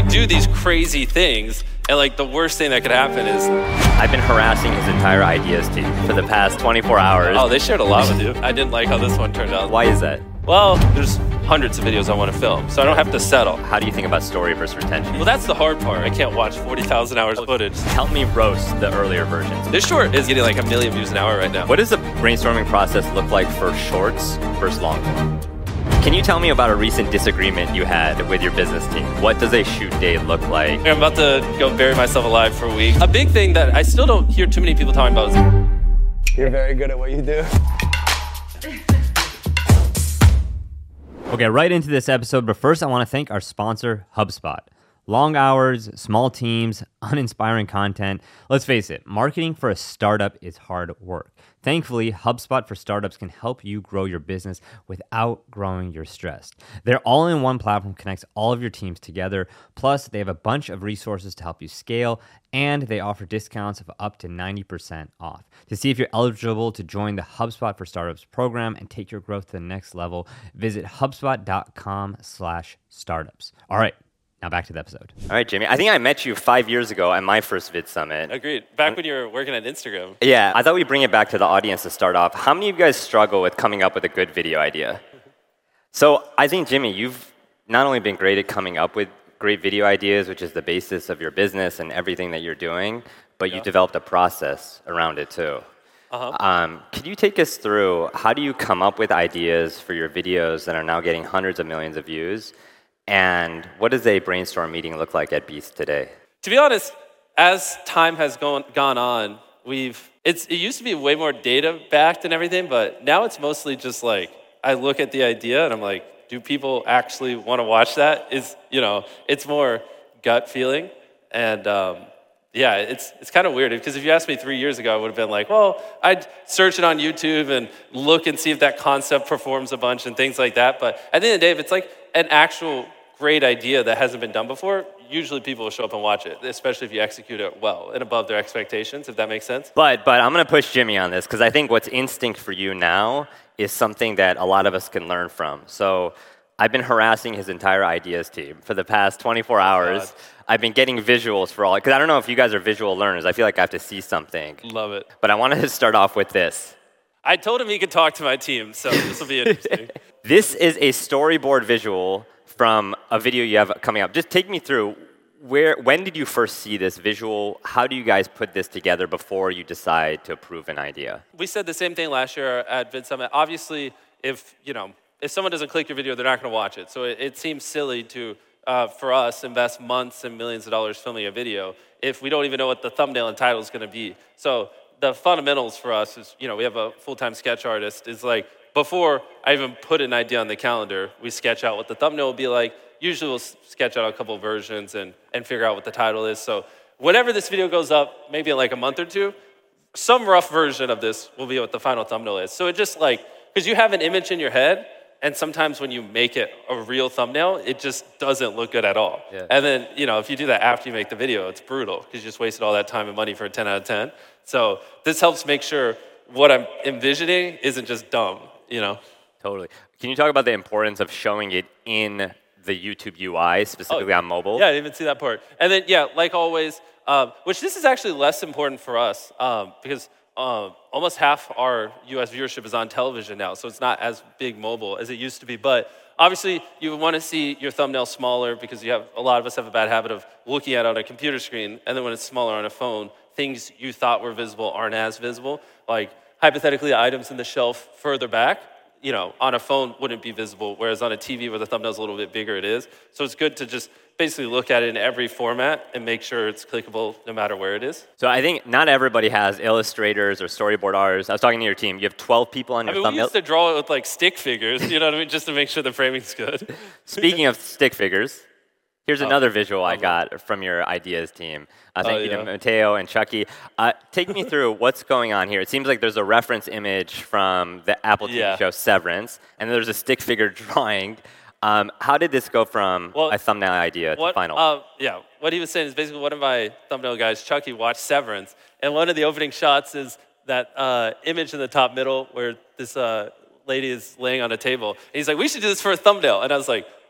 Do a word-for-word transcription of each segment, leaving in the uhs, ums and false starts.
do these crazy things, and like the worst thing that could happen is... I've been harassing his entire ideas team for the past twenty-four hours. Oh, they shared a lot with you. I didn't like how this one turned out. Why is that? Well, there's hundreds of videos I want to film, so I don't have to settle. How do you think about story versus retention? Well, that's the hard part. I can't watch forty thousand hours of footage. Help me roast the earlier versions. This short is getting like a million views an hour right now. What does the brainstorming process look like for shorts versus long form? Can you tell me about a recent disagreement you had with your business team? What does a shoot day look like? I'm about to go bury myself alive for a week. A big thing that I still don't hear too many people talking about is... You're very good at what you do. Okay, right into this episode, but first I want to thank our sponsor, HubSpot. Long hours, small teams, uninspiring content. Let's face it, marketing for a startup is hard work. Thankfully, HubSpot for Startups can help you grow your business without growing your stress. Their all-in-one platform connects all of your teams together. Plus, they have a bunch of resources to help you scale, and they offer discounts of up to ninety percent off. To see if you're eligible to join the HubSpot for Startups program and take your growth to the next level, visit HubSpot.com slash startups. All right. Now back to the episode. All right, Jimmy. I think I met you five years ago at my first Vid Summit. Agreed. Back when you were working at Instagram. Yeah, I thought we'd bring it back to the audience to start off. How many of you guys struggle with coming up with a good video idea? So I think, Jimmy, you've not only been great at coming up with great video ideas, which is the basis of your business and everything that you're doing, but yeah. you developed a process around it too. Uh-huh. Um, could you take us through how do you come up with ideas for your videos that are now getting hundreds of millions of views? And what does a brainstorm meeting look like at Beast today? To be honest, as time has gone gone on, we've it's it used to be way more data backed and everything, but now it's mostly just like I look at the idea and I'm like, do people actually want to watch that? Is you know, it's more gut feeling, and um, yeah, it's it's kind of weird because if you asked me three years ago, I would have been like, well, I'd search it on YouTube and look and see if that concept performs a bunch and things like that. But at the end of the day, if it's like an actual great idea that hasn't been done before, usually people will show up and watch it, especially if you execute it well and above their expectations, if that makes sense. But but I'm going to push Jimmy on this because I think what's instinct for you now is something that a lot of us can learn from. So I've been harassing his entire ideas team for the past twenty-four hours. God. I've been getting visuals for all, because I don't know if you guys are visual learners. I feel like I have to see something. Love it. But I wanted to start off with this. I told him he could talk to my team, so this will be interesting. This is a storyboard visual from a video you have coming up. Just take me through, where, when did you first see this visual? How do you guys put this together before you decide to approve an idea? We said the same thing last year at Vid Summit. Obviously, if, you know, if someone doesn't click your video, they're not going to watch it. So it, it seems silly to, uh, for us, invest months and millions of dollars filming a video if we don't even know what the thumbnail and title is going to be. So the fundamentals for us is, you know, we have a full-time sketch artist. Is like, before I even put an idea on the calendar, we sketch out what the thumbnail will be like. Usually we'll sketch out a couple of versions and, and figure out what the title is. So whenever this video goes up, maybe in like a month or two, some rough version of this will be what the final thumbnail is. So it just like, because you have an image in your head, and sometimes when you make it a real thumbnail, it just doesn't look good at all. Yeah. And then, you know, if you do that after you make the video, it's brutal, because you just wasted all that time and money for a ten out of ten. So this helps make sure what I'm envisioning isn't just dumb. You know? Totally. Can you talk about the importance of showing it in the YouTube U I, specifically oh, on mobile? Yeah, I didn't even see that part. And then, yeah, like always, um, which this is actually less important for us um, because um, almost half our U S viewership is on television now, so it's not as big mobile as it used to be. But obviously, you want to see your thumbnail smaller because you have a lot of us have a bad habit of looking at it on a computer screen, and then when it's smaller on a phone, things you thought were visible aren't as visible. Like, hypothetically, items in the shelf further back, you know, on a phone wouldn't be visible, whereas on a T V where the thumbnail's a little bit bigger, it is. So it's good to just basically look at it in every format and make sure it's clickable no matter where it is. So I think not everybody has illustrators or storyboard artists. I was talking to your team. You have twelve people on your I mean, thumbnail. We used to draw it with like stick figures, you know what I mean, just to make sure the framing's good. Speaking of stick figures, here's oh, another visual I oh, got from your ideas team. Uh, thank oh, you yeah. to Mateo and Chucky. Uh, take me through what's going on here. It seems like there's a reference image from the Apple T V yeah. show Severance, and there's a stick figure drawing. Um, how did this go from well, a thumbnail idea what, to final? Uh, yeah, what he was saying is basically one of my thumbnail guys, Chucky, watched Severance, and one of the opening shots is that uh, image in the top middle where this uh, lady is laying on a table. And he's like, we should do this for a thumbnail. And I was like,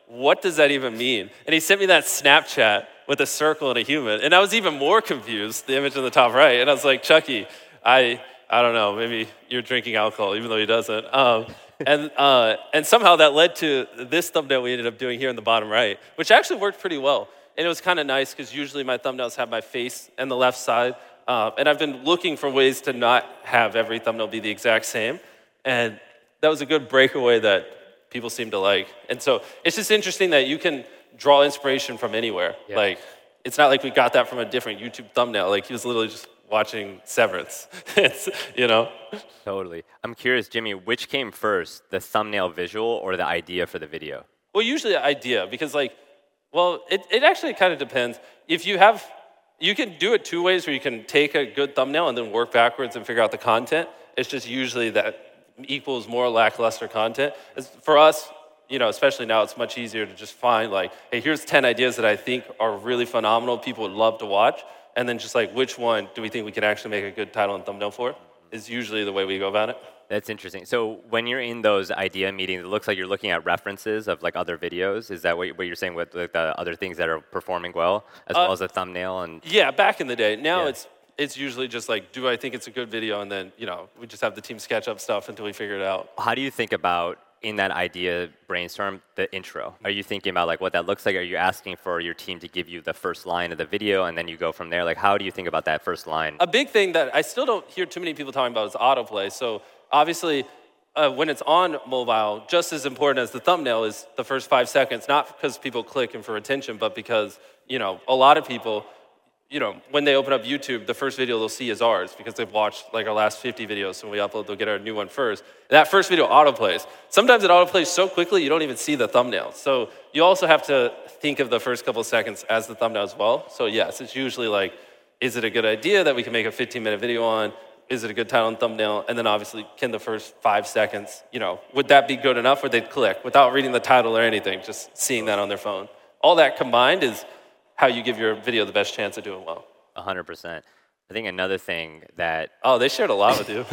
what does that even mean? And he sent me that Snapchat with a circle and a human. And I was even more confused, the image in the top right. And I was like, Chucky, I I don't know, maybe you're drinking alcohol, even though he doesn't. Um, and uh, and somehow that led to this thumbnail we ended up doing here in the bottom right, which actually worked pretty well. And it was kind of nice because usually my thumbnails have my face and the left side. Uh, and I've been looking for ways to not have every thumbnail be the exact same. And that was a good breakaway that people seem to like. And so it's just interesting that you can draw inspiration from anywhere. Yeah. Like, it's not like we got that from a different YouTube thumbnail. Like, he was literally just watching Severance. It's, you know? Totally. I'm curious, Jimmy, which came first, the thumbnail visual or the idea for the video? Well, usually the idea, because like, well, it, it actually kind of depends. If you have, you can do it two ways where you can take a good thumbnail and then work backwards and figure out the content. It's just usually that equals more lackluster content. As for us, you know, especially now, it's much easier to just find like, hey, here's ten ideas that I think are really phenomenal, people would love to watch, and then just like, which one do we think we can actually make a good title and thumbnail for, is usually the way we go about it. That's interesting. So when you're in those idea meetings, it looks like you're looking at references of like other videos. Is that what you're saying with like, the other things that are performing well, as uh, well as a thumbnail? And yeah, back in the day. Now yeah. it's it's usually just like, do I think it's a good video? And then, you know, we just have the team sketch up stuff until we figure it out. How do you think about, in that idea brainstorm, the intro? Are you thinking about like what that looks like? Are you asking for your team to give you the first line of the video and then you go from there? Like, how do you think about that first line? A big thing that I still don't hear too many people talking about is autoplay. So obviously, uh, when it's on mobile, just as important as the thumbnail is the first five seconds, not because people click and for attention, but because, you know, a lot of people, you know, when they open up YouTube, the first video they'll see is ours because they've watched like our last fifty videos. So when we upload, they'll get our new one first. And that first video autoplays. Sometimes it autoplays so quickly you don't even see the thumbnail. So you also have to think of the first couple of seconds as the thumbnail as well. So yes, it's usually like, is it a good idea that we can make a fifteen minute video on? Is it a good title and thumbnail? And then obviously, can the first five seconds, you know, would that be good enough where they'd click without reading the title or anything, just seeing that on their phone? All that combined is how you give your video the best chance of doing well. one hundred percent. I think another thing that... Oh, they shared a lot with you.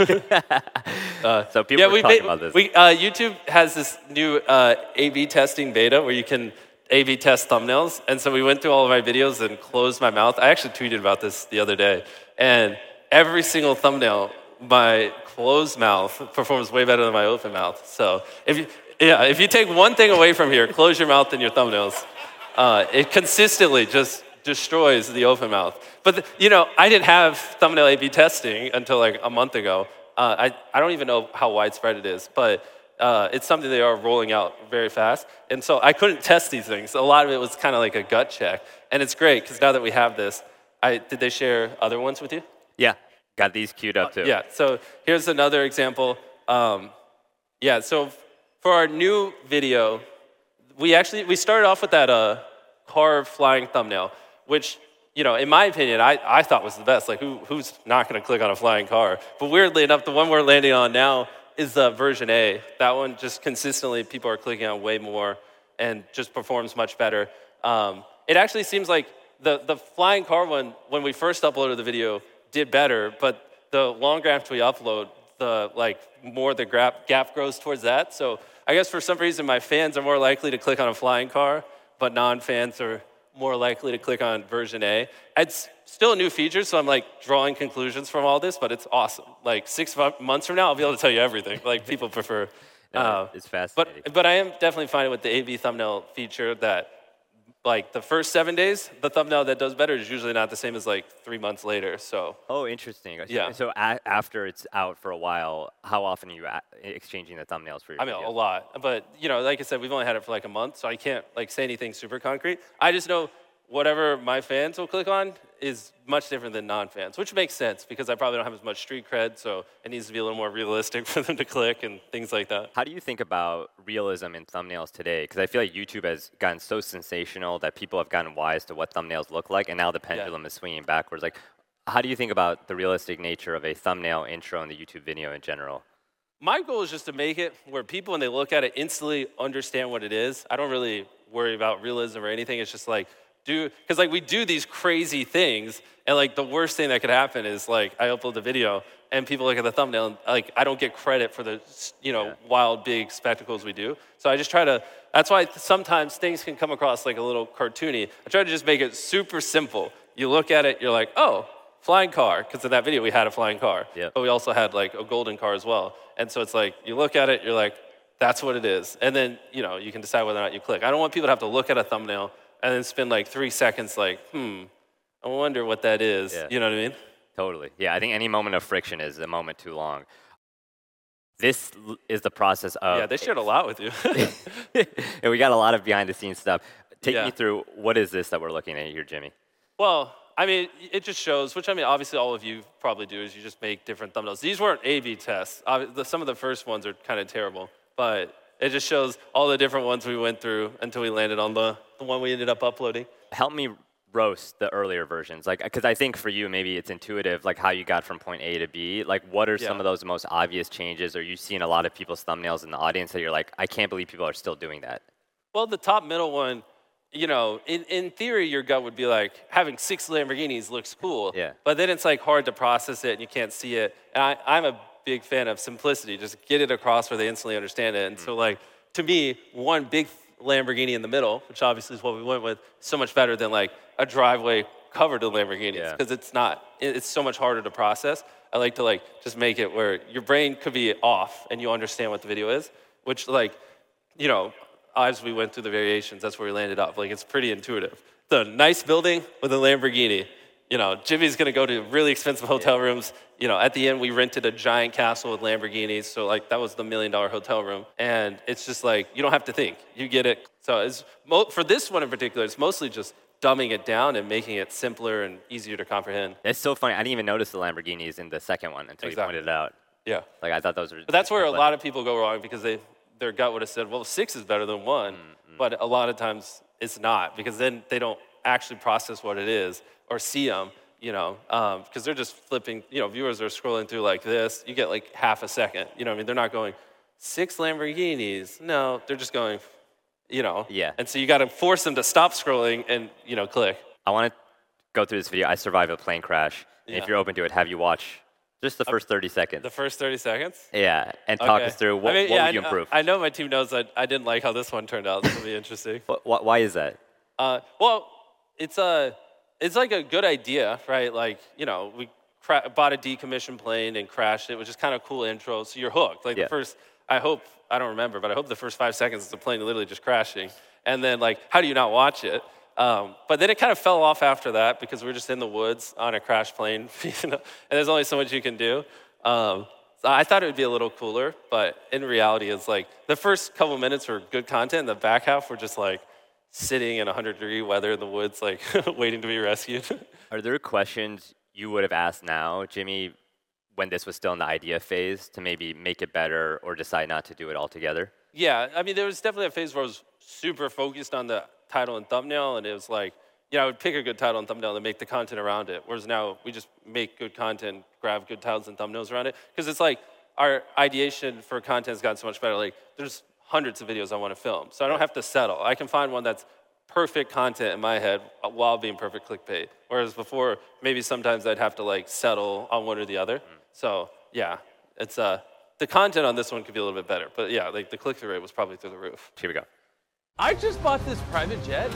uh, so people yeah, were we talking made, about this. We, uh, YouTube has this new uh, A B testing beta where you can A B test thumbnails. And so we went through all of my videos and closed my mouth. I actually tweeted about this the other day. And every single thumbnail, my closed mouth performs way better than my open mouth. So if you, yeah, if you take one thing away from here, close your mouth and your thumbnails. Uh, it consistently just destroys the open mouth. But, the, you know, I didn't have thumbnail A B testing until like a month ago. Uh, I, I don't even know how widespread it is, but uh, it's something they are rolling out very fast. And so I couldn't test these things. A lot of it was kind of like a gut check. And it's great, because now that we have this, I, did they share other ones with you? Yeah, got these queued up too. Uh, yeah, so here's another example. Um, yeah, so for our new video, we actually, we started off with that uh, car flying thumbnail, which, you know, in my opinion, I, I thought was the best. Like, who, who's not going to click on a flying car? But weirdly enough, the one we're landing on now is the version A. That one just consistently, people are clicking on way more and just performs much better. Um, it actually seems like the, the flying car one, when we first uploaded the video, did better, but the longer after we upload, the like more the gap, gap grows towards that. So I guess for some reason, my fans are more likely to click on a flying car, but non-fans are more likely to click on version A. It's still a new feature, so I'm like drawing conclusions from all this, but it's awesome. Like six months from now, I'll be able to tell you everything. Like people prefer. No, uh, it's fascinating. But, but I am definitely finding with the A B thumbnail feature that like the first seven days, the thumbnail that does better is usually not the same as like three months later, so. Oh, interesting. Yeah. So a- after it's out for a while, how often are you a- exchanging the thumbnails for your I mean, videos? a lot. But, you know, like I said, we've only had it for like a month, so I can't like say anything super concrete. I just know whatever my fans will click on is much different than non-fans, which makes sense because I probably don't have as much street cred, so it needs to be a little more realistic for them to click and things like that. How do you think about realism in thumbnails today? Because I feel like YouTube has gotten so sensational that people have gotten wise to what thumbnails look like, and now the pendulum yeah. is swinging backwards. Like, how do you think about the realistic nature of a thumbnail intro in the YouTube video in general? My goal is just to make it where people, when they look at it, instantly understand what it is. I don't really worry about realism or anything. It's just like, do, because like we do these crazy things, and like the worst thing that could happen is like I upload the video and people look at the thumbnail and like I don't get credit for the you know Yeah. wild big spectacles we do. So I just try to. That's why sometimes things can come across like a little cartoony. I try to just make it super simple. You look at it, you're like, oh, flying car, because in that video we had a flying car, Yeah. but we also had like a golden car as well. And so it's like you look at it, you're like, that's what it is, and then you know you can decide whether or not you click. I don't want people to have to look at a thumbnail and then spend like three seconds like, hmm, I wonder what that is. Yeah. You know what I mean? Totally. Yeah, I think any moment of friction is a moment too long. This l- is the process of. Yeah, they shared a lot with you. And we got a lot of behind the scenes stuff. Take Yeah. me through, what is this that we're looking at here, Jimmy? Well, I mean, it just shows, which I mean, obviously all of you probably do, is you just make different thumbnails. These weren't A B tests. Obvi- the- Some of the first ones are kind of terrible, but it just shows all the different ones we went through until we landed on the, the one we ended up uploading. Help me roast the earlier versions, like, because I think for you maybe it's intuitive, like how you got from point A to B. Like, what are some Yeah. of those most obvious changes? Or you seen a lot of people's thumbnails in the audience that you're like, I can't believe people are still doing that. Well, the top middle one, you know, in, in theory, your gut would be like, having six Lamborghinis looks cool. Yeah. But then it's like hard to process it and you can't see it. And I, I'm a big fan of simplicity. Just get it across where they instantly understand it. And so like, to me, one big Lamborghini in the middle, which obviously is what we went with, so much better than like a driveway covered in Lamborghinis. Yeah. Because it's not, it- it's so much harder to process. I like to like just make it where your brain could be off and you understand what the video is, which like, you know, as we went through the variations, that's where we landed up. Like, it's pretty intuitive. The nice building with a Lamborghini. You know, Jimmy's gonna go to really expensive hotel rooms. You know, at the end, we rented a giant castle with Lamborghinis. So, like, that was the million dollar hotel room. And it's just like, you don't have to think. You get it. So, it's, mo- for this one in particular, it's mostly just dumbing it down and making it simpler and easier to comprehend. It's so funny. I didn't even notice the Lamborghinis in the second one until Exactly. you pointed it out. Yeah. Like, I thought those were. But that's where a lot of people go wrong because they their gut would have said, well, six is better than one. Mm-hmm. But a lot of times it's not because then they don't actually process what it is or see them, you know, because they're just flipping, you know, viewers are scrolling through like this. You get like half a second, you know what I mean? They're not going, six Lamborghinis. No, they're just going, you know. Yeah. And so you got to force them to stop scrolling and, you know, click. I want to go through this video. I survived a plane crash. And Yeah. if you're open to it, have you watch just the first thirty seconds. The first thirty seconds? Yeah, and talk Okay. us through what, I mean, what yeah, would you I, improve? I know my team knows that I didn't like how this one turned out. This will be interesting. Wh- wh- why is that? Uh, well, it's a, it's like a good idea, right? Like, you know, we cra- bought a decommissioned plane and crashed it, which is kind of cool intro. So you're hooked. Like Yeah. the first, I hope, I don't remember, but I hope the first five seconds is the plane literally just crashing. And then like, how do you not watch it? Um, but then it kind of fell off after that because we were just in the woods on a crashed plane, you know, and there's only so much you can do. Um, so I thought it would be a little cooler, but in reality, it's like the first couple minutes were good content. And the back half were just like sitting in one hundred degree weather in the woods, like waiting to be rescued. Are there questions you would have asked now, Jimmy, when this was still in the idea phase, to maybe make it better or decide not to do it altogether? Yeah, I mean, there was definitely a phase where I was super focused on the title and thumbnail, and it was like, you know, I would pick a good title and thumbnail and make the content around it. Whereas now we just make good content, grab good titles and thumbnails around it. Because it's like our ideation for content has gotten so much better. Like, there's hundreds of videos I want to film, so I don't have to settle. I can find one that's perfect content in my head while being perfect clickbait. Whereas before, maybe sometimes I'd have to like settle on one or the other. So yeah, it's uh, the content on this one could be a little bit better. But yeah, like the click-through rate was probably through the roof. Here we go. I just bought this private jet,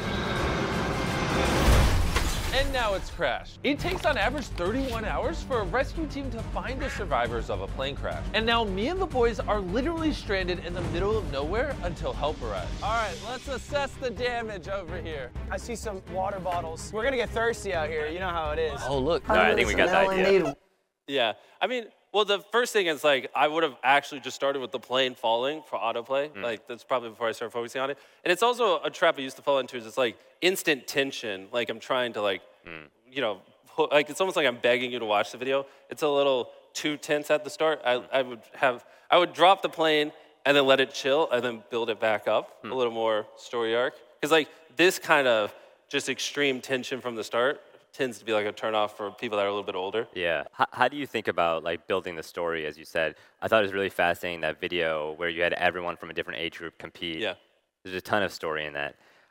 and now it's crashed. It takes on average thirty-one hours for a rescue team to find the survivors of a plane crash. And now me and the boys are literally stranded in the middle of nowhere until help arrives. All right, let's assess the damage over here. I see some water bottles. We're gonna get thirsty out here. You know how it is. Oh, look. All right, I think we got the idea. Yeah, I mean, well, the first thing is like I would have actually just started with the plane falling for autoplay. Like that's probably before I started focusing on it. And it's also a trap I used to fall into. Is it's like instant tension. Like I'm trying to like, you know, ho- like it's almost like I'm begging you to watch the video. It's a little too tense at the start. I, I would have I would drop the plane and then let it chill and then build it back up a little more story arc. Because like this kind of just extreme tension from the start tends to be like a turnoff for people that are a little bit older. Yeah. How, how do you think about like building the story, as you said? I thought it was really fascinating, that video where you had everyone from a different age group compete. Yeah. There's a ton of story in that.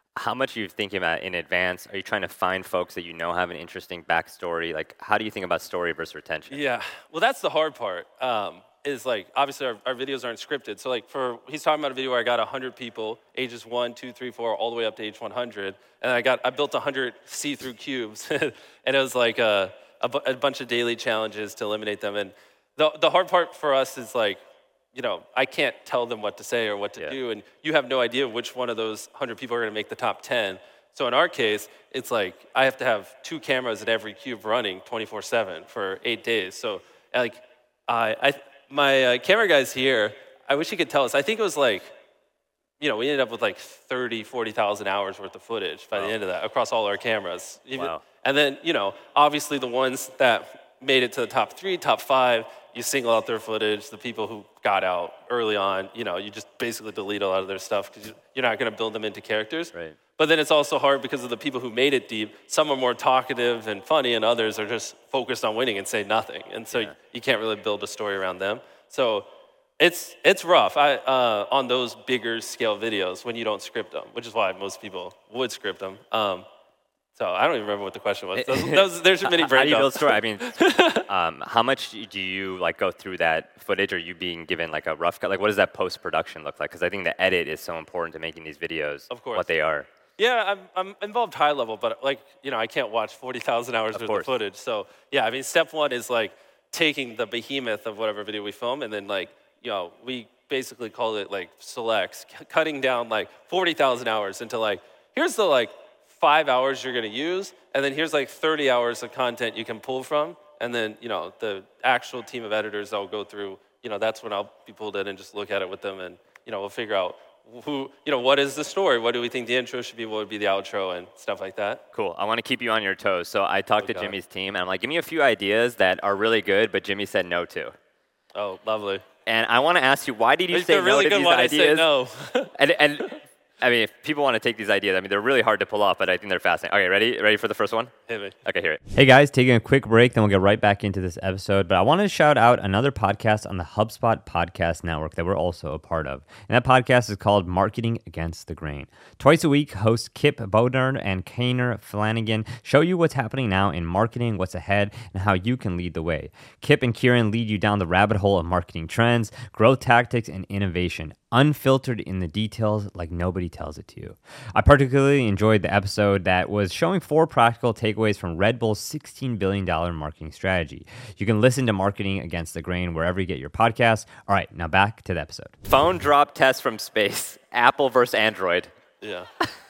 How much are you thinking about in advance? Are you trying to find folks that you know have an interesting backstory? Like, how do you think about story versus retention? Yeah, well, that's the hard part. Um, is like, obviously our, our videos aren't scripted. So like for, he's talking about a video where I got one hundred people, ages one, two, three, four, all the way up to age one hundred. And I got, I built one hundred see-through cubes. And it was like a, a, bu- a bunch of daily challenges to eliminate them. And the, the hard part for us is like, you know, I can't tell them what to say or what to Yeah. do. And you have no idea which one of those one hundred people are going to make the top ten. So in our case, it's like I have to have two cameras at every cube running twenty-four seven for eight days. So like, I, I my uh, camera guy's here. I wish he could tell us. I think it was like, you know, we ended up with like thirty, forty thousand hours worth of footage by Wow. the end of that across all our cameras. Even, Wow. And then, you know, obviously the ones that made it to the top three, top five, you single out their footage. The people who got out early on, you know, you just basically delete a lot of their stuff because you're not going to build them into characters. Right. But then it's also hard because of the people who made it deep. Some are more talkative and funny, and others are just focused on winning and say nothing. And so Yeah. you can't really build a story around them. So it's it's rough I, uh, on those bigger scale videos when you don't script them, which is why most people would script them. Um, so I don't even remember what the question was. Those, those, there's many How do you build breakdowns. story? I mean, um, how much do you like go through that footage? Are you being given like a rough cut? Like, what does that post production look like? Because I think the edit is so important to making these videos Of course. what they are. Yeah, I'm, I'm involved high level, but like, you know, I can't watch forty thousand hours Of worth course. of footage. So yeah, I mean, step one is like taking the behemoth of whatever video we film, and then like, you know, we basically call it like selects, c- cutting down like forty thousand hours into like, here's the like five hours you're gonna use, and then here's like thirty hours of content you can pull from, and then, you know, the actual team of editors I'll go through, you know, that's when I'll be pulled in and just look at it with them, and, you know, we'll figure out who, you know, what is the story? What do we think the intro should be? What would be the outro and stuff like that? Cool. I want to keep you on your toes. So I talked to Okay. Jimmy's team, and I'm like, give me a few ideas that are really good, but Jimmy said no to. Oh, lovely. And I want to ask you, why did you It's say a really no to good these one. ideas? I say no. and, and I mean, if people want to take these ideas, I mean, they're really hard to pull off, but I think they're fascinating. Okay, ready? Ready for the first one? Hit me. Okay, hear it. Hey guys, taking a quick break, then we'll get right back into this episode. But I wanted to shout out another podcast on the HubSpot Podcast Network that we're also a part of. And that podcast is called Marketing Against the Grain. Twice a week, hosts Kip Bodnar and Kaner Flanagan show you what's happening now in marketing, what's ahead, and how you can lead the way. Kip and Kieran lead you down the rabbit hole of marketing trends, growth tactics, and innovation, unfiltered in the details like nobody tells it to you. I particularly enjoyed the episode that was showing four practical takeaways from Red Bull's sixteen billion dollars marketing strategy. You can listen to Marketing Against the Grain wherever you get your podcasts. All right, now back to the episode. Phone drop test from space. Apple versus Android. Yeah.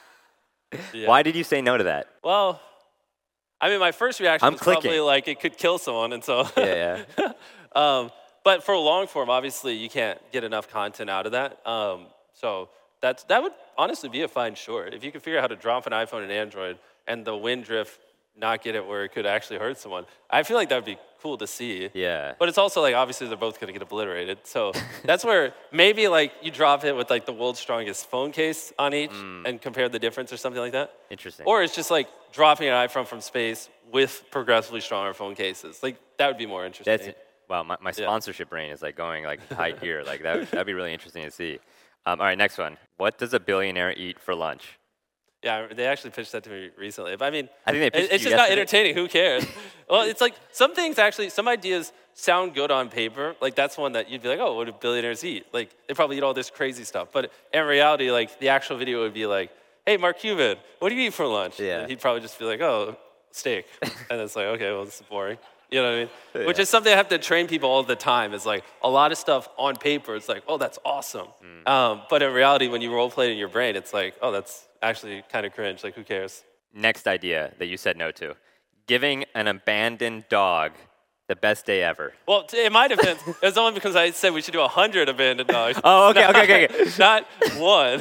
Yeah. Why did you say no to that? Well, I mean, my first reaction I'm was probably clicking. like it could kill someone, and so. Yeah, yeah. um, but for long form, obviously, you can't get enough content out of that. Um, so that's that would honestly be a fine short if you could figure out how to drop an iPhone and Android and the wind drift not get it where it could actually hurt someone. I feel like that would be cool to see. Yeah. But it's also like obviously they're both gonna get obliterated. So that's where maybe like you drop it with like the world's strongest phone case on each and compare the difference or something like that. Interesting. Or it's just like dropping an iPhone from space with progressively stronger phone cases. Like that would be more interesting. That's wow. My, my sponsorship brain is like going like high gear. Like that. Would, that'd be really interesting to see. Um, all right, next one. What does a billionaire eat for lunch? Yeah, they actually pitched that to me recently. But I mean, I think they pitched it- it's you just not yesterday. entertaining. Who cares? Well, it's like some things actually, some ideas sound good on paper. Like that's one that you'd be like, oh, what do billionaires eat? Like they probably eat all this crazy stuff. But in reality, like the actual video would be like, hey, Mark Cuban, what do you eat for lunch? Yeah. And he'd probably just be like, oh, steak. And it's like, okay, well, this is boring. You know what I mean? Yeah. Which is something I have to train people all the time. Is like a lot of stuff on paper. It's like, oh, that's awesome. Mm. Um, but in reality, when you role play it in your brain, it's like, oh, that's actually kind of cringe. Like, who cares? Next idea that you said no to. Giving an abandoned dog the best day ever. Well, t- in my defense, it was only because I said we should do a hundred abandoned dogs. Oh, okay, Not- okay, okay, okay. Not one.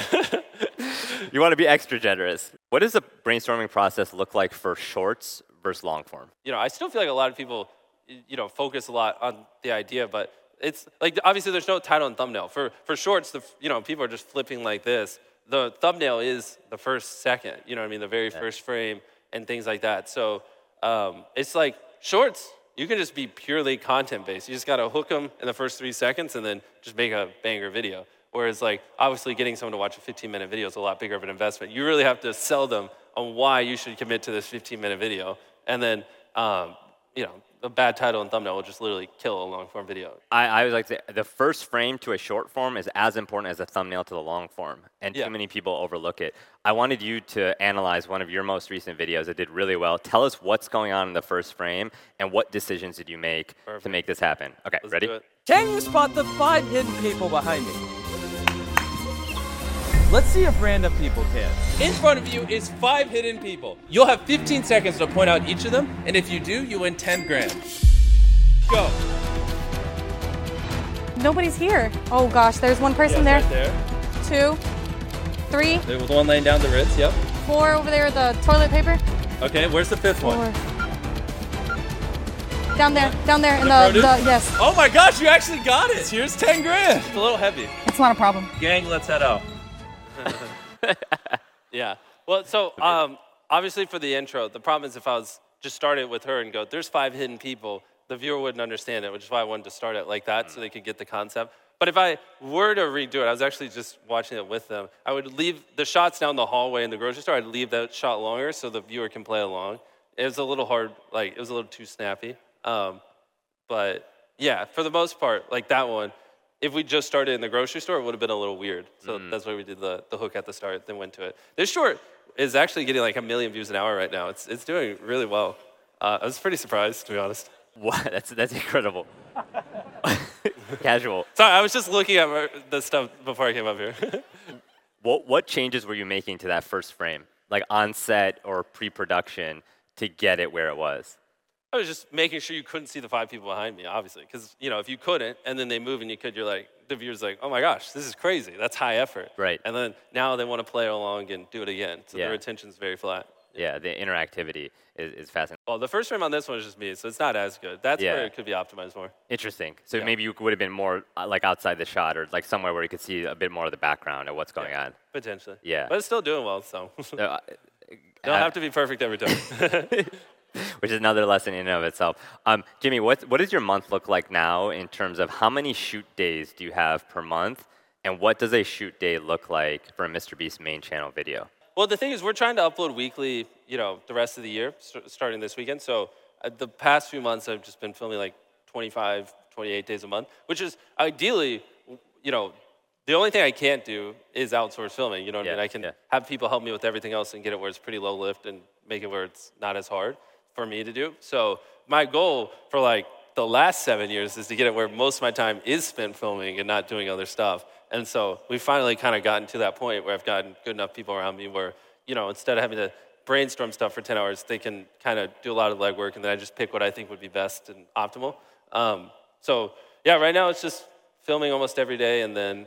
You want to be extra generous. What does the brainstorming process look like for shorts versus long form? You know, I still feel like a lot of people, y- you know, focus a lot on the idea, but it's like obviously there's no title and thumbnail. For for shorts, the f- you know people are just flipping like this. The thumbnail is the first second. You know what I mean? The very first frame and things like that. So um, it's like shorts. You can just be purely content based. You just gotta hook them in the first three seconds and then just make a banger video. Whereas like obviously getting someone to watch a fifteen minute video is a lot bigger of an investment. You really have to sell them on why you should commit to this fifteen minute video. And then, um, you know, a bad title and thumbnail will just literally kill a long form video. I, I was like, to, the first frame to a short form is as important as a thumbnail to the long form, and yeah. too many people overlook it. I wanted you to analyze one of your most recent videos that did really well. Tell us what's going on in the first frame, and what decisions did you make Perfect. to make this happen? Okay, Let's ready? do it. Can you spot the five hidden people behind me? Let's see if random people can. In front of you is five hidden people. You'll have fifteen seconds to point out each of them, and if you do, you win ten grand. Go. Nobody's here. Oh gosh, there's one person Yes, there. right there. Two, three, There was one laying down the Ritz, yep. four over there, the toilet paper. Okay, where's the fifth Four. one? Down there, down there in The the, the, produce? yes. Oh my gosh, you actually got it. Here's ten grand. It's a little heavy. It's not a problem. Gang, let's head out. Yeah. Well, so um, obviously for the intro, the problem is if I was just start it with her and go, there's five hidden people, the viewer wouldn't understand it, which is why I wanted to start it like that so they could get the concept. But if I were to redo it, I was actually just watching it with them, I would leave the shots down the hallway in the grocery store, I'd leave that shot longer so the viewer can play along. It was a little hard, like, it was a little too snappy. Um, but yeah, for the most part, like that one, if we just started in the grocery store, it would have been a little weird. So mm. that's why we did the, the hook at the start, then went to it. This short is actually getting like a million views an hour right now. It's it's doing really well. Uh, I was pretty surprised, to be honest. What? That's that's incredible. Casual. Sorry, I was just looking at my, the stuff before I came up here. What what changes were you making to that first frame, like on set or pre-production, to get it where it was? I was just making sure you couldn't see the five people behind me, obviously, because you know if you couldn't, and then they move and you could, you're like, the viewer's like, oh my gosh, this is crazy. That's high effort. Right. And then now they want to play along and do it again, so Yeah. their attention's very flat. Yeah, the interactivity is, is fascinating. Well, the first frame on this one is just me, so it's not as good. That's Yeah. where it could be optimized more. Interesting. So Yeah. maybe you would have been more uh, like outside the shot, or like somewhere where you could see a bit more of the background of what's going Yeah. on. Potentially. Yeah. But it's still doing well, so. So, uh, Don't uh, have to be perfect every time. which is another lesson in and of itself. Um, Jimmy, what what does your month look like now in terms of how many shoot days do you have per month, and what does a shoot day look like for a MrBeast main channel video? Well, the thing is, we're trying to upload weekly, you know, the rest of the year, st- starting this weekend. So uh, the past few months, I've just been filming like twenty-five, twenty-eight days a month, which is ideally, you know, the only thing I can't do is outsource filming. You know what Yeah, I mean? I can yeah. have people help me with everything else and get it where it's pretty low lift and make it where it's not as hard for me to do. So my goal for like the last seven years is to get it where most of my time is spent filming and not doing other stuff. And so we finally kind of gotten to that point where I've gotten good enough people around me where, you know, instead of having to brainstorm stuff for ten hours, they can kind of do a lot of legwork and then I just pick what I think would be best and optimal. Um, so yeah, right now it's just filming almost every day and then,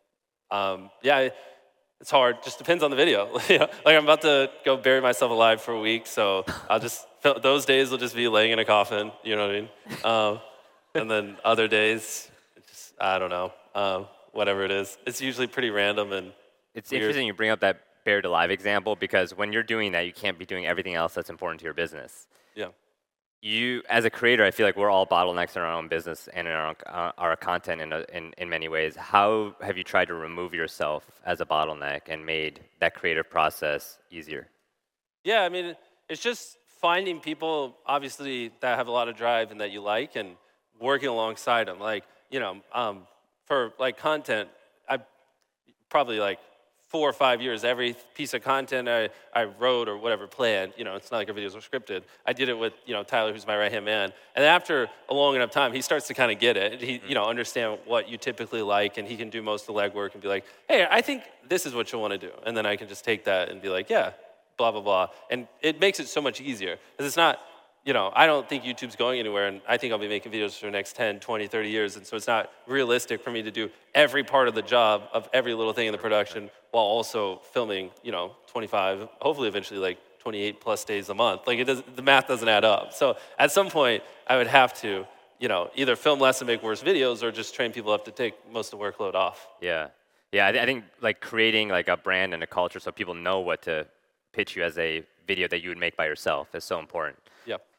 um, yeah, it's hard. Just depends on the video. You know, like I'm about to go bury myself alive for a week, so I'll just, those days will just be laying in a coffin, you know what I mean? Um, and then other days, it's just, I don't know. Um, whatever it is. It's usually pretty random and It's weird. interesting you bring up that buried alive example, because when you're doing that, you can't be doing everything else that's important to your business. Yeah. You, as a creator, I feel like we're all bottlenecks in our own business and in our own, uh, our content in, a, in in many ways. How have you tried to remove yourself as a bottleneck and made that creative process easier? Yeah, I mean, it's just finding people, obviously, that have a lot of drive and that you like and working alongside them. Like, you know, um, for like content, I probably like four or five years, every piece of content I, I wrote or whatever planned, you know, it's not like our videos were scripted. I did it with, you know, Tyler, who's my right-hand man. And after a long enough time, he starts to kind of get it. He, you know, understand what you typically like, and he can do most of the legwork and be like, hey, I think this is what you want to do. And then I can just take that and be like, yeah, blah, blah, blah. And it makes it so much easier. Because it's not, you know, I don't think YouTube's going anywhere, and I think I'll be making videos for the next ten, twenty, thirty years, and so it's not realistic for me to do every part of the job of every little thing in the production while also filming, you know, twenty-five, hopefully eventually like twenty-eight plus days a month. Like, it does, the math doesn't add up. So at some point, I would have to, you know, either film less and make worse videos or just train people up to take most of the workload off. Yeah. Yeah, I, th- I think like creating like a brand and a culture so people know what to pitch you as a video that you would make by yourself is so important. Yep.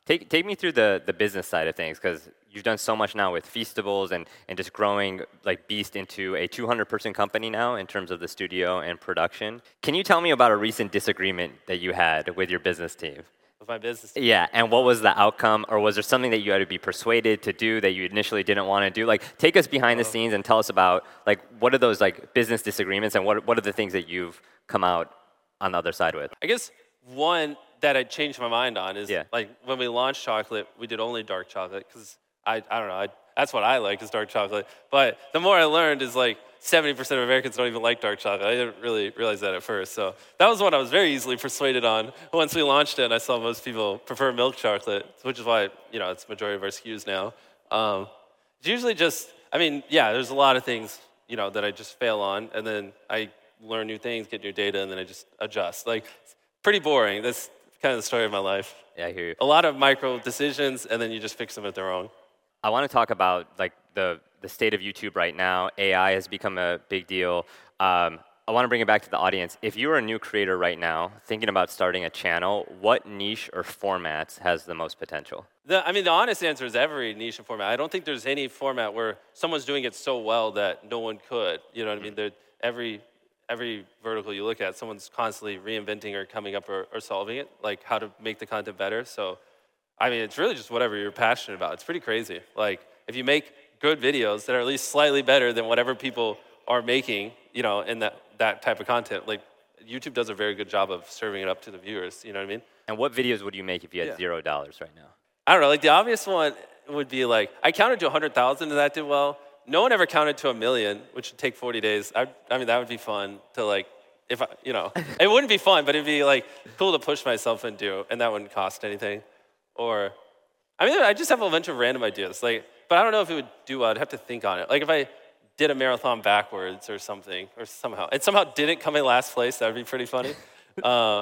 Take take me through the, the business side of things, because you've done so much now with Feastables and, and just growing like Beast into a two hundred person company now in terms of the studio and production. Can you tell me about a recent disagreement that you had with your business team? With my business. Yeah, and what was the outcome, or was there something that you had to be persuaded to do that you initially didn't want to do? Like, take us behind the scenes and tell us about like what are those like business disagreements and what what are the things that you've come out on the other side with? I guess one that I changed my mind on is Yeah. like when we launched chocolate, we did only dark chocolate because I, I don't know, I, that's what I like is dark chocolate. But the more I learned is like seventy percent of Americans don't even like dark chocolate. I didn't really realize that at first. So that was one I was very easily persuaded on. Once we launched it, and I saw most people prefer milk chocolate, which is why, you know, it's the majority of our S K Us now. Um, it's usually just, I mean, yeah, there's a lot of things, you know, that I just fail on, and then I learn new things, get new data, and then I just adjust. Like, it's pretty boring. That's kind of the story of my life. Yeah, I hear you. A lot of micro decisions, and then you just fix them if they're wrong. I want to talk about like the the state of YouTube right now. A I has become a big deal. Um, I want to bring it back to the audience. If you are a new creator right now, thinking about starting a channel, what niche or formats has the most potential? The, I mean, the honest answer is every niche and format. I don't think there's any format where someone's doing it so well that no one could. You know what I mean? There, every every vertical you look at, someone's constantly reinventing or coming up or, or solving it, like how to make the content better. So, I mean, it's really just whatever you're passionate about. It's pretty crazy. Like, if you make good videos that are at least slightly better than whatever people are making, you know, in that, that type of content, like, YouTube does a very good job of serving it up to the viewers, you know what I mean? And what videos would you make if you had Yeah. zero dollars right now? I don't know, like, the obvious one would be, like, I counted to one hundred thousand and that did well. No one ever counted to a million, which would take forty days. I, I mean, that would be fun to, like, if I, you know, it wouldn't be fun, but it'd be, like, cool to push myself and do, and that wouldn't cost anything. Or, I mean, I just have a bunch of random ideas, like, but I don't know if it would do well. I'd have to think on it. Like, if I did a marathon backwards or something, or somehow, and somehow didn't come in last place, that would be pretty funny. uh,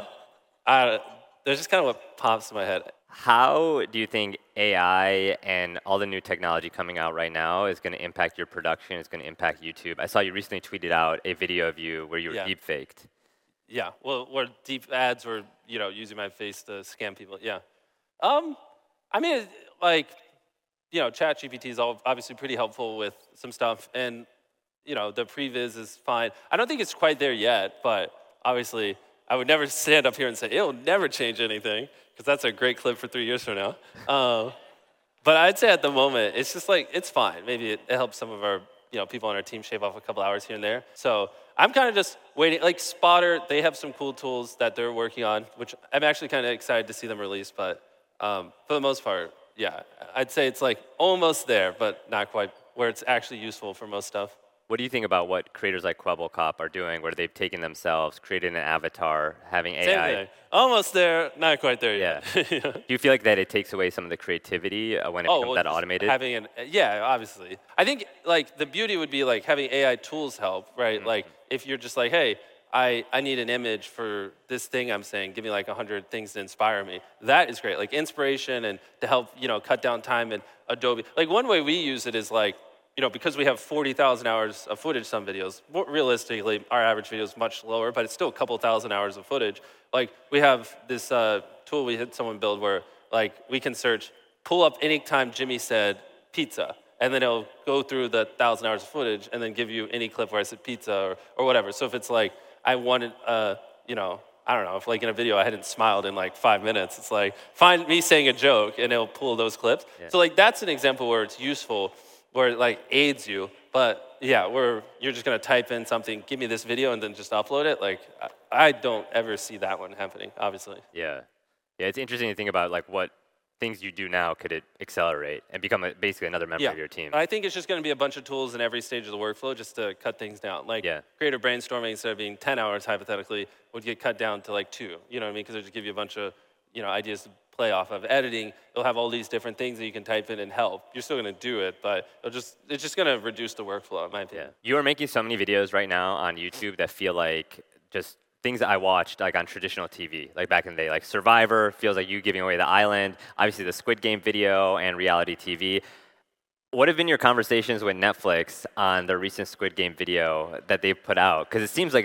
I, that's just kind of what pops in my head. How do you think A I and all the new technology coming out right now is going to impact your production? It's going to impact YouTube. I saw you recently tweeted out a video of you where you were Yeah. deep faked. Yeah, well, where deep ads were, you know, using my face to scam people. Yeah. Um, I mean, like, you know, ChatGPT is all obviously pretty helpful with some stuff, and you know, the previs is fine. I don't think it's quite there yet, but obviously, I would never stand up here and say it'll never change anything, because that's a great clip for three years from now. Um, but I'd say at the moment, it's just like it's fine. Maybe it, it helps some of our, you know, people on our team shave off a couple hours here and there. So I'm kind of just waiting. Like Spotter, they have some cool tools that they're working on, which I'm actually kind of excited to see them release. But um, for the most part, yeah, I'd say it's like almost there, but not quite where it's actually useful for most stuff. What do you think about what creators like Kwebbelkop are doing, where they've taken themselves, created an avatar, having A I? Same thing. Almost there, not quite there Yeah. yet. Do you feel like that it takes away some of the creativity uh, when it Oh, becomes well, that just automated? Having an, yeah, obviously. I think like the beauty would be like having A I tools help, right? Mm-hmm. Like if you're just like, hey, I, I need an image for this thing I'm saying, give me like a hundred things to inspire me. That is great. Like inspiration and to help, you know, cut down time in Adobe. Like one way we use it is like, you know, because we have forty thousand hours of footage, some videos, more realistically, our average video is much lower, but it's still a couple thousand hours of footage. Like, we have this uh, tool we had someone build where, like, we can search, pull up any time Jimmy said pizza, and then it'll go through the thousand hours of footage and then give you any clip where I said pizza or, or whatever. So if it's like, I wanted, uh, you know, I don't know, if like in a video I hadn't smiled in like five minutes, it's like, find me saying a joke, and it'll pull those clips. Yeah. So, like, that's an example where it's useful, where it like aids you, but yeah, where you're just gonna type in something, give me this video, and then just upload it. Like, I don't ever see that one happening, obviously. Yeah. Yeah, it's interesting to think about like what things you do now could it accelerate and become a, basically another member Yeah, of your team. I think it's just gonna be a bunch of tools in every stage of the workflow just to cut things down. Like, Yeah. creative brainstorming, instead of being ten hours hypothetically, would get cut down to like two, you know what I mean? Because it'll just give you a bunch of, you know, ideas to play off of. Editing, it'll have all these different things that you can type in and help. You're still gonna do it, but it'll just, it's just gonna reduce the workflow, in my Yeah. opinion. You are making so many videos right now on YouTube that feel like just things that I watched like on traditional T V, like back in the day, like Survivor feels like you giving away the island, obviously the Squid Game video and reality T V. What have been your conversations with Netflix on the recent Squid Game video that they've put out? Because it seems like a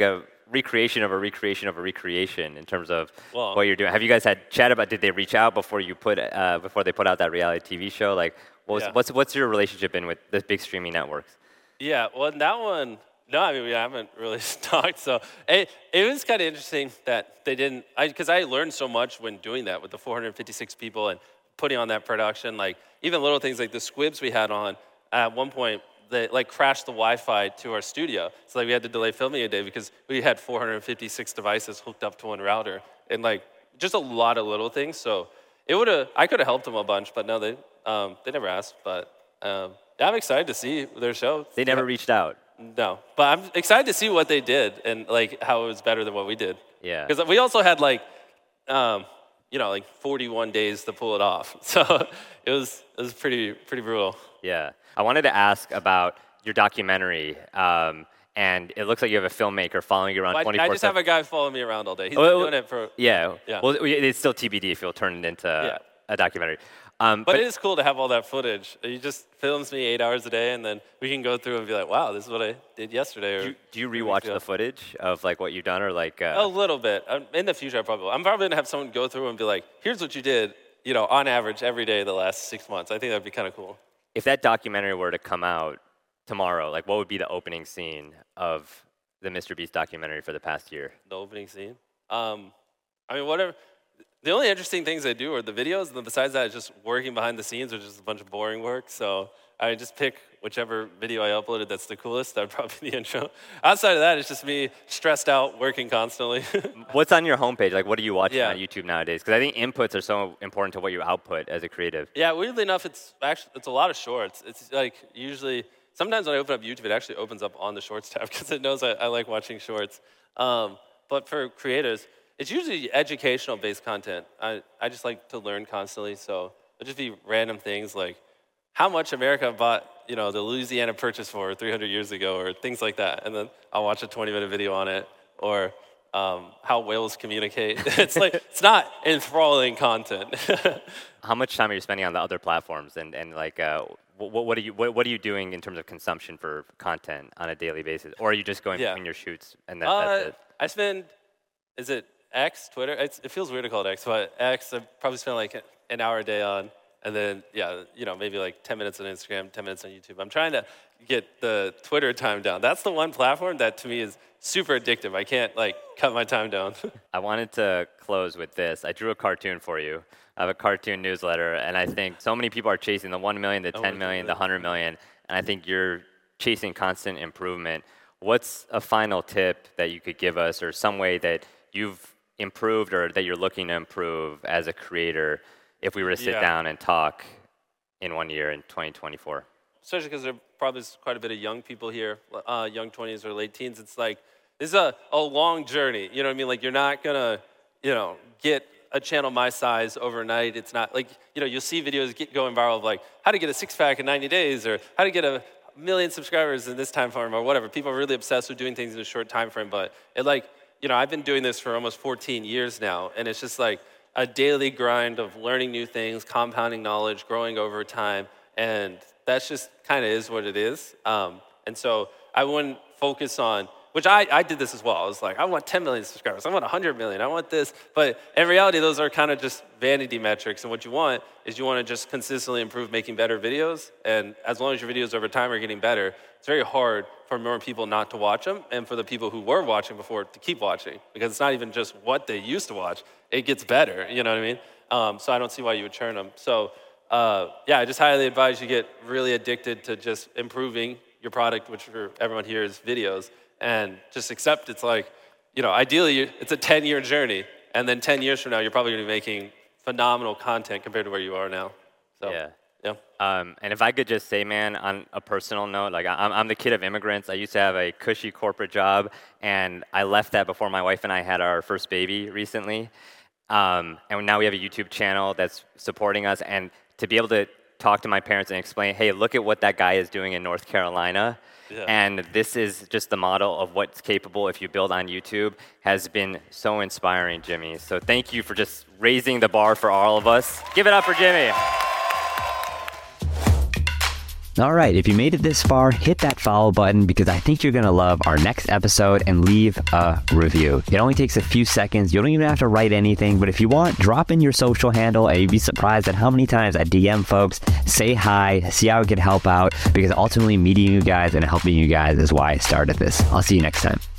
recreation of a recreation of a recreation in terms of Well- what you're doing. Have you guys had chat about? Did they reach out before you put uh, before they put out that reality T V show? Like, what was, Yeah. what's what's your relationship been with the big streaming networks? Yeah, well, that one, no, I mean, we haven't really talked. So it, it was kind of interesting that they didn't, because I, I learned so much when doing that with the four hundred fifty-six people and putting on that production. Like, even little things like the squibs we had on, at one point, they like crashed the Wi-Fi to our studio. So like we had to delay filming a day because we had four hundred fifty-six devices hooked up to one router. And like, just a lot of little things. So it would have, I could have helped them a bunch, but no, they, um, they never asked. But um, yeah, I'm excited to see their show. They never Yeah. reached out. No, but I'm excited to see what they did and like how it was better than what we did. Yeah. Because we also had like, um, you know, like forty-one days to pull it off. So it was it was pretty pretty brutal. Yeah. I wanted to ask about your documentary. Um, and it looks like you have a filmmaker following you around But twenty-four I just have seven. a guy following me around all day. He's Oh, been oh, doing it for. Yeah. Yeah. Well, it's still T B D if you'll turn it into Yeah. a documentary. Um, But, it is cool to have all that footage. He just films me eight hours a day, and then we can go through and be like, "Wow, this is what I did yesterday." Or do you, do you two weeks rewatch ago. the footage of like what you've done or like? Uh, A little bit. Um, In the future, I probably will. I'm probably gonna have someone go through and be like, "Here's what you did," you know, on average every day the last six months. I think that'd be kind of cool. If that documentary were to come out tomorrow, like what would be the opening scene of the Mister Beast documentary for the past year? The opening scene. Um, I mean, whatever. The only interesting things I do are the videos, and then besides that, it's just working behind the scenes, which is a bunch of boring work. So I just pick whichever video I uploaded that's the coolest. That'd probably be the intro. Outside of that, it's just me stressed out, working constantly. What's on your homepage? Like, what are you watching Yeah. on YouTube nowadays? Because I think inputs are so important to what you output as a creative. Yeah, weirdly enough, it's actually it's a lot of shorts. It's like usually sometimes when I open up YouTube, it actually opens up on the Shorts tab because it knows I, I like watching shorts. Um, but for creators, it's usually educational-based content. I, I just like to learn constantly, so it'll just be random things like how much America bought, you know, the Louisiana Purchase for three hundred years ago, or things like that. And then I'll watch a twenty-minute video on it, or um, how whales communicate. It's like it's not enthralling content. How much time are you spending on the other platforms, and and like uh, what, what are you what, what are you doing in terms of consumption for content on a daily basis, or are you just going Yeah. between your shoots and that, Uh, that's it? I spend, is it X, Twitter? It's, it feels weird to call it X, but X, I probably spend like an hour a day on, and then, yeah, you know, maybe like ten minutes on Instagram, ten minutes on YouTube. I'm trying to get the Twitter time down. That's the one platform that to me is super addictive. I can't like cut my time down. I wanted to close with this. I drew a cartoon for you. I have a cartoon newsletter, and I think so many people are chasing the one million, the Oh, ten million, the one hundred million, and I think you're chasing constant improvement. What's a final tip that you could give us, or some way that you've improved or that you're looking to improve as a creator if we were to sit Yeah. down and talk in one year in twenty twenty-four? Especially because there probably is quite a bit of young people here, uh, young twenties or late teens. It's like, this is a, a long journey. You know what I mean? Like, you're not going to, you know, get a channel my size overnight. It's not like, you know, you'll see videos get going viral of like how to get a six pack in ninety days, or how to get a million subscribers in this time frame, or whatever. People are really obsessed with doing things in a short time frame. But it like, you know, I've been doing this for almost fourteen years now, and it's just like a daily grind of learning new things, compounding knowledge, growing over time, and that's just kind of is what it is. Um, and so I wouldn't focus on, which I, I did this as well. I was like, I want ten million subscribers. I want one hundred million. I want this. But in reality, those are kind of just vanity metrics. And what you want is you want to just consistently improve making better videos. And as long as your videos over time are getting better, it's very hard for more people not to watch them, and for the people who were watching before to keep watching. Because it's not even just what they used to watch. It gets better, you know what I mean? Um, so I don't see why you would churn them. So uh, yeah, I just highly advise you get really addicted to just improving your product, which for everyone here is videos. And just accept it's like, you know, ideally it's a ten-year journey, and then ten years from now, you're probably going to be making phenomenal content compared to where you are now. So, Yeah. yeah. Um, and if I could just say, man, on a personal note, like I'm, I'm the kid of immigrants. I used to have a cushy corporate job, and I left that before my wife and I had our first baby recently. Um, and now we have a YouTube channel that's supporting us, and to be able to talk to my parents and explain, hey, look at what that guy is doing in North Carolina. Yeah. And this is just the model of what's capable if you build on YouTube, has been so inspiring, Jimmy. So thank you for just raising the bar for all of us. Give it up for Jimmy. All right, if you made it this far, hit that follow button because I think you're going to love our next episode and leave a review. It only takes a few seconds. You don't even have to write anything, but if you want, drop in your social handle and you'd be surprised at how many times I D M folks, say hi, see how I can help out, because ultimately meeting you guys and helping you guys is why I started this. I'll see you next time.